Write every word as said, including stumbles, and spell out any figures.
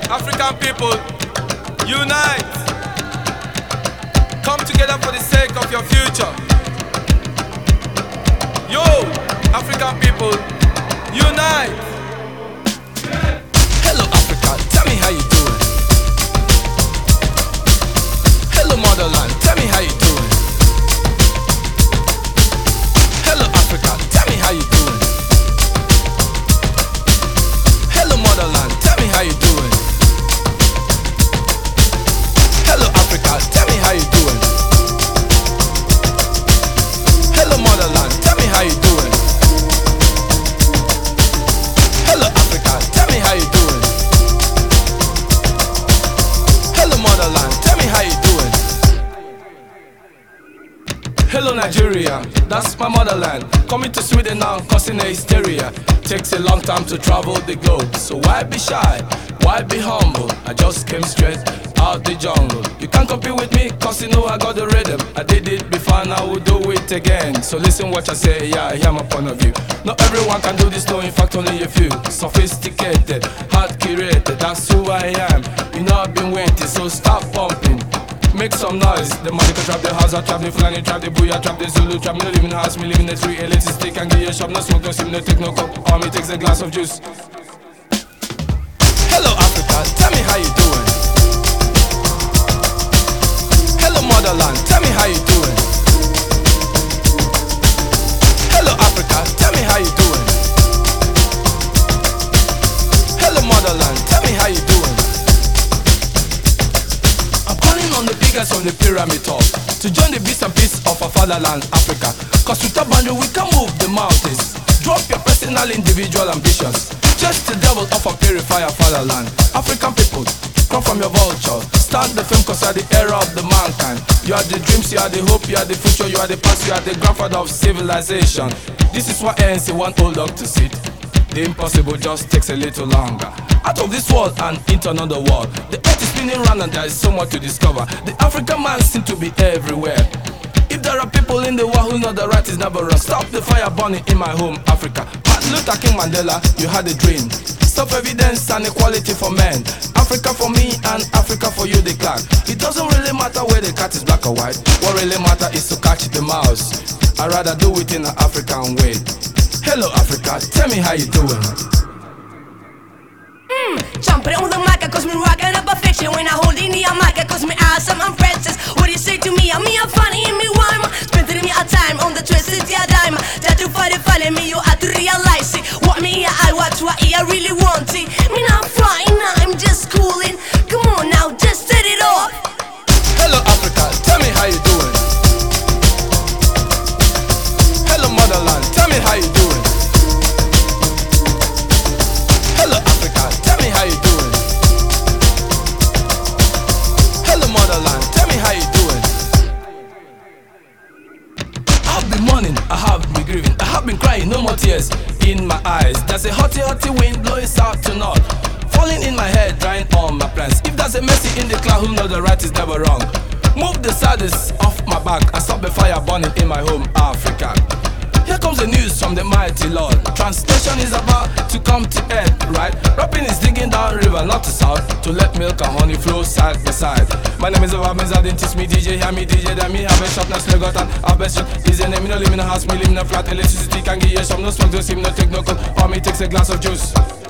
African people, unite. Come together for the sake of your future. Yo, African people, unite. Hello Africa, tell me how you doing. Hello motherland, tell me how you doing. Hello Africa, tell me how you doing. Hello motherland, tell me how you doing. Hello Africa, tell me how you doing. Hello motherland, tell me how you doing. Hello Africa, tell me how you doing. Hello motherland, tell me how you doing. Hello Nigeria, that's my motherland. Coming to Sweden now, causing a hysteria. Takes a long time to travel the globe, so why be shy? Why be humble? I just came straight out the jungle. You can't compete with me, cause you know I got the rhythm. I did it before and I will do it again. So listen what I say, yeah, I hear my point of view. Not everyone can do this, no, in fact only a few. Sophisticated, hard curated, that's who I am. You know I've been waiting, so stop pumping. Make some noise. The Malika trap, the Hausa trap, the Fulani trap, the Booyah trap, the Zulu trap. Me no live in the house, me live in the street. Elitist stick and get your shop. No smoke, no sim, no take no cup. All me takes a glass of juice. Hello Africa, tell me how you doing. Hello motherland, tell me how you doing. Hello Africa, tell me how you doing. Hello motherland, tell me how you doing. I'm calling on the biggest on the pyramid top to join the bits and pieces of our fatherland, Africa. Cause with a boundary we can move the mountains. Drop your personal individual ambitions. Just the devil of a purifier fatherland. African people, come from your vulture. Start the film cause you are the era of the mankind. You are the dreams, you are the hope, you are the future, you are the past, you are the grandfather of civilization. This is why A N C want old dog to sit. The impossible just takes a little longer. Out of this world and into another world. The earth is spinning round and there is so much to discover. The African man seems to be everywhere. If there are people in the world who know the right is never wrong, stop the fire burning in my home, Africa. Martin Luther King Mandela, you had a dream. Stop evidence and equality for men. Africa for me and Africa for you, the clan. It doesn't really matter where the cat is black or white. What really matters is to catch the mouse. I'd rather do it in an African way. Hello Africa, tell me how you doing. Mm, jumping on the mic, cause me rocking up a fiction. When I hold in the mic, cause me awesome, I'm princess. What do you say to me? I'm me, I'm funny, and me warm. Spending me a time on the twisted yeah dime. That you find it funny, me you have to realize it. What me I watch, what I really want it. Me not flying, I'm just cooling. Come on now, just set it off. Hello Africa, tell me how you doing. Hello motherland, tell me how you doing. Hello Africa, tell me how you doing. Hello motherland, tell me how you doing. I've been mourning, I have been grieving, I have been crying, no more tears in my eyes. There's a hotty hotty wind blowing south to north, falling in my head, drying all my plans. If there's a mercy in the cloud, who knows the right is never wrong. Move the saddest off my back and stop the fire burning in my home, Africa. Here comes the news from the mighty Lord. Translation is about to come to end, right? Rapping is digging down river, not to south, to let milk and honey flow side by side. My name is Obama, I didn't teach me D J, hear me D J, then me have a shop, now still got an best shop. Is a name, me no live in a house, me live in a flat, electricity can give you some, no smoke, no steam, no take no cold, or me takes a glass of juice.